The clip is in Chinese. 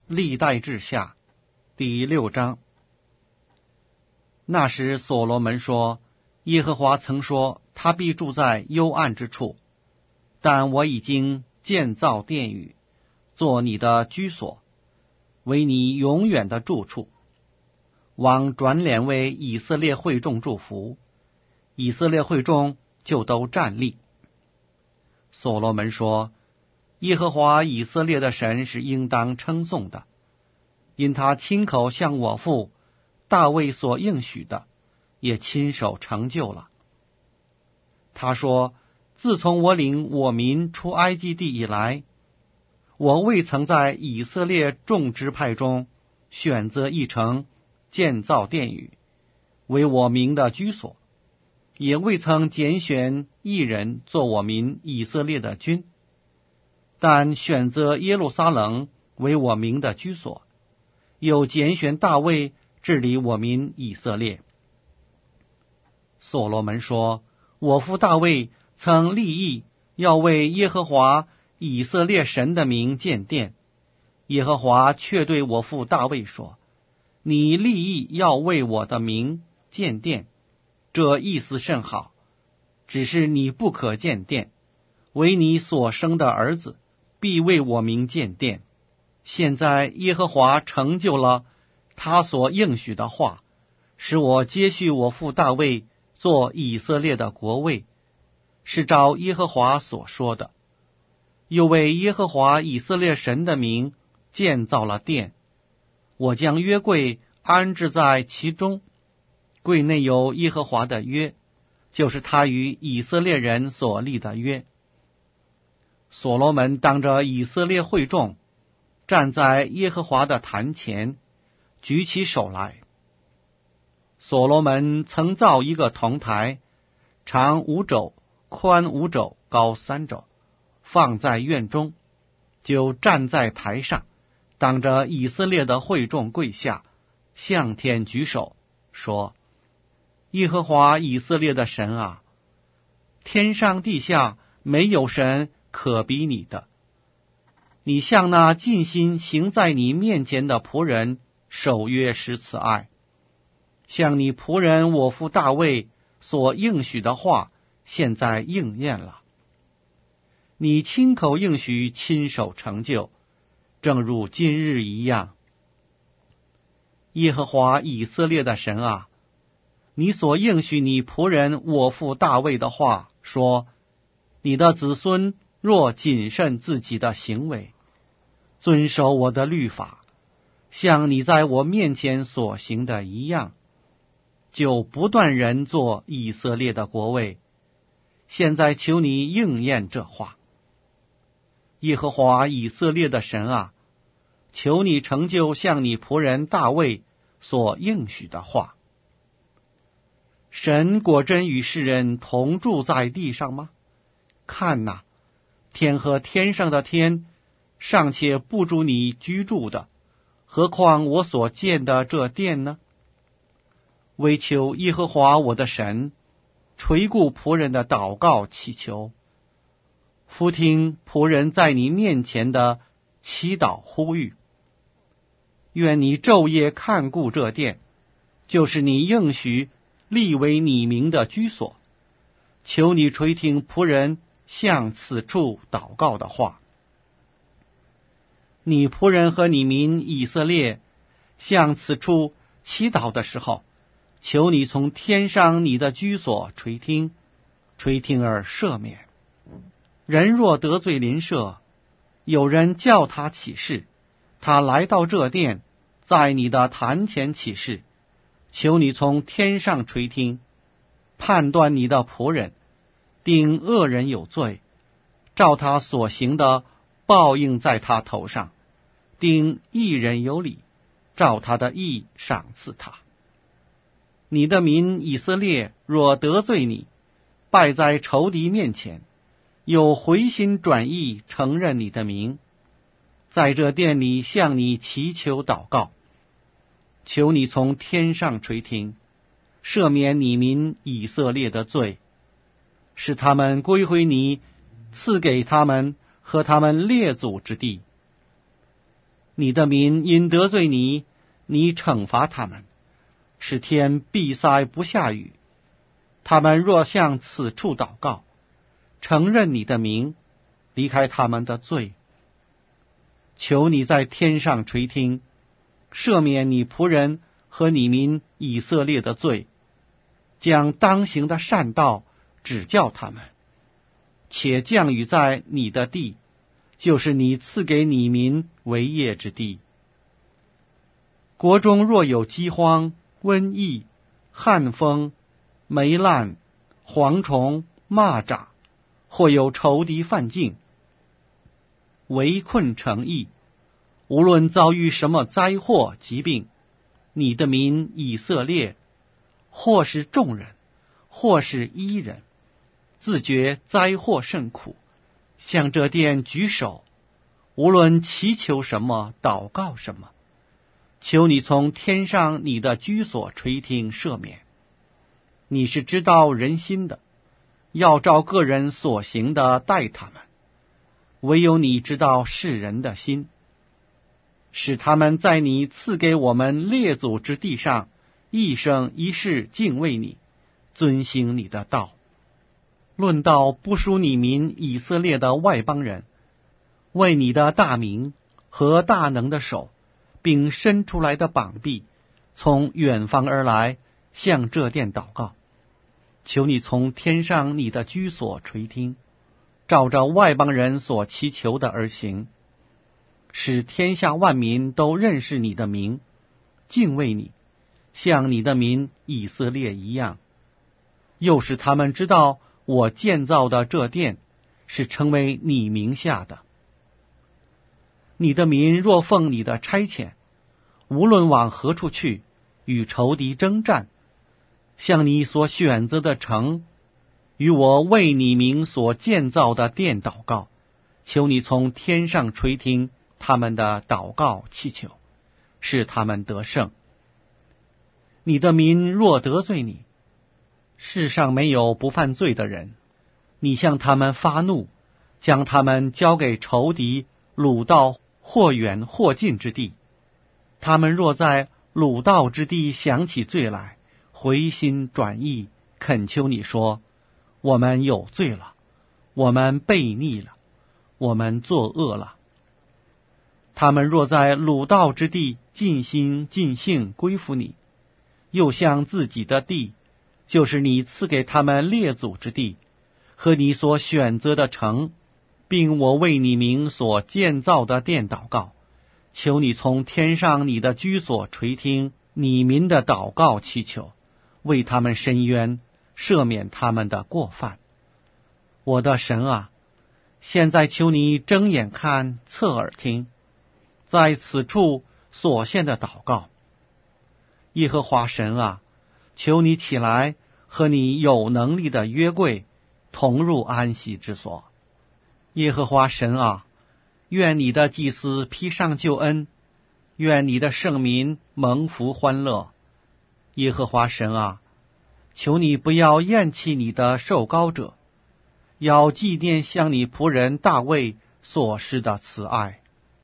历代志下第6章。那时所罗门说，耶和华曾说他必住在幽暗之处，但我已经建造殿宇，做你的居所，为你永远的住处。王转脸为以色列会众祝福，以色列会众就都站立。所罗门说，耶和华以色列的神是应当称颂的，因他亲口向我父大卫所应许的，也亲手成就了。他说，自从我领我民出埃及地以来，我未曾在以色列众支派中选择一城建造殿宇，为我名的居所，也未曾拣选一人做我民以色列的君，但选择耶路撒冷为我名的居所，又拣选大卫治理我民以色列。所罗门说，我父大卫曾立意要为耶和华以色列神的名建殿，耶和华却对我父大卫说，你立意要为我的名建殿，这意思甚好，只是你不可建殿，为你所生的儿子必为我名建殿。现在耶和华成就了他所应许的话，使我接续我父大卫做以色列的国位，是照耶和华所说的。又为耶和华以色列神的名建造了殿，我将约柜安置在其中，柜内有耶和华的约，就是他与以色列人所立的约。所罗门当着以色列会众，站在耶和华的坛前，举起手来。所罗门曾造一个铜台，长5肘，宽5肘，高3肘，放在院中，就站在台上，当着以色列的会众跪下，向天举手，说，耶和华以色列的神啊，天上地下没有神可比你的。你向那尽心行在你面前的仆人守约施慈爱，向你仆人我父大卫所应许的话，现在应验了。你亲口应许，亲手成就，正如今日一样。耶和华以色列的神啊，你所应许你仆人我父大卫的话，说，你的子孙若谨慎自己的行为，遵守我的律法，像你在我面前所行的一样，就不断人做以色列的国位。现在求你应验这话。耶和华以色列的神啊，求你成就向你仆人大卫所应许的话。神果真与世人同住在地上吗？看哪，天和天上的天尚且不足你居住的，何况我所建的这殿呢？唯求耶和华我的神垂顾仆人的祷告祈求，俯听仆人在你面前的祈祷呼吁。愿你昼夜看顾这殿，就是你应许立为你名的居所。求你垂听仆人向此处祷告的话。你仆人和你民以色列向此处祈祷的时候，求你从天上你的居所垂听，垂听而赦免。人若得罪邻舍，有人叫他起誓，他来到这殿，在你的坛前起誓，求你从天上垂听，判断你的仆人，定恶人有罪，照他所行的报应在他头上，定义人有理，照他的义赏赐他。你的民以色列若得罪你，败在仇敌面前，又回心转意承认你的名，在这殿里向你祈求祷告，求你从天上垂听，赦免你民以色列的罪，使他们归回你赐给他们和他们列祖之地。 你的民因得罪你，你惩罚他们，使天闭塞不下雨。他们若向此处祷告，承认你的名，离开他们的罪，求你在天上垂听，赦免你仆人和你民以色列的罪，将当行的善道指教他们，且降雨在你的地，就是你赐给你民为业之地。国中若有饥荒、瘟疫、旱风、霉烂、蝗虫、蚂蚱，或有仇敌犯境，围困城邑，无论遭遇什么灾祸疾病，你的民以色列，或是众人，或是一人，自觉灾祸甚苦，向这殿举手，无论祈求什么，祷告什么，求你从天上你的居所垂听赦免。你是知道人心的，要照个人所行的待他们，唯有你知道世人的心，使他们在你赐给我们列祖之地上一生一世敬畏你，遵行你的道。论到不属你民以色列的外邦人，为你的大名和大能的手，并伸出来的膀臂，从远方而来，向这殿祷告，求你从天上你的居所垂听，照着外邦人所祈求的而行，使天下万民都认识你的名，敬畏你，像你的民以色列一样。又使他们知道我建造的这殿是成为你名下的。你的民若奉你的差遣，无论往何处去，与仇敌征战，向你所选择的城，与我为你名所建造的殿祷告，求你从天上垂听他们的祷告祈求，使他们得胜。你的民若得罪你，世上没有不犯罪的人，你向他们发怒，将他们交给仇敌，掳到或远或近之地。他们若在掳到之地想起罪来，回心转意，恳求你说，我们有罪了，我们悖逆了，我们作恶了。他们若在掳到之地尽心尽性归服你，又向自己的地，就是你赐给他们列祖之地，和你所选择的城，并我为你名所建造的殿祷告，求你从天上你的居所垂听你民的祷告祈求，为他们伸冤，赦免他们的过犯。我的神啊，现在求你睁眼看，侧耳听，在此处所献的祷告。耶和华神啊，求你起来，和你有能力的约柜同入安息之所。耶和华神啊，愿你的祭司披上救恩，愿你的圣民蒙福欢乐。耶和华神啊，求你不要厌弃你的受膏者，要纪念向你仆人大卫所施的慈爱。